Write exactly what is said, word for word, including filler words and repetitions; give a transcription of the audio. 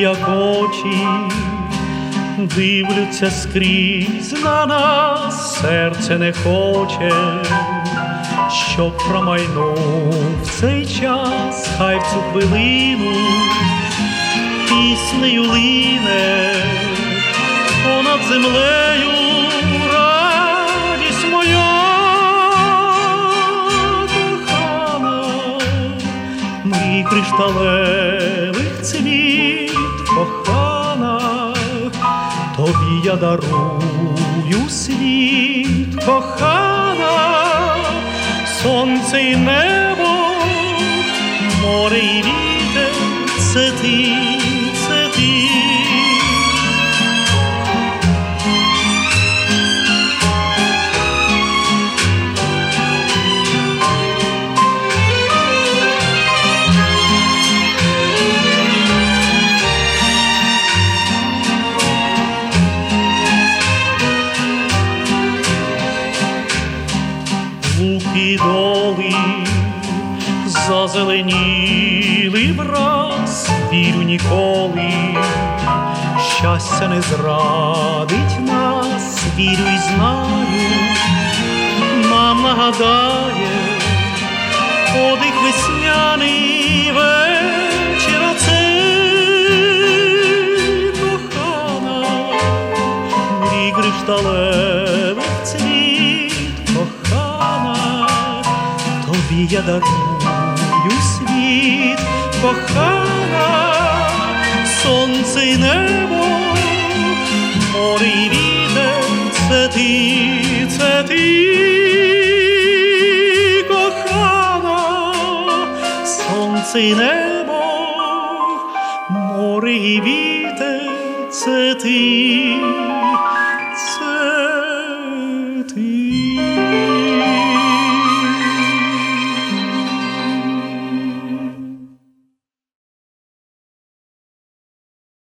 як очі, дивляться скрізь на нас, серце не хоче, щоб промайнув цей час, хай в цю хвилину піснею лине понад землею радість моя кохана, мрій кришталевих цвіт, кохана, тобі я дарую світ, кохана, сонце і небо, море і вітер — це ти, це ти. Луки доли зазеленіли враз, вірю ніколи, щастя не зрадить нас, вірю і знаю, нам нагадає подих весняний вечір оцей, кохана, мрій кришталевих цвіт, кохана, тобі я дарую світ, кохана, сонце й небо, море й вітер — це ти, це ти, кохана, сонце й небо, море й вітер — це ти, це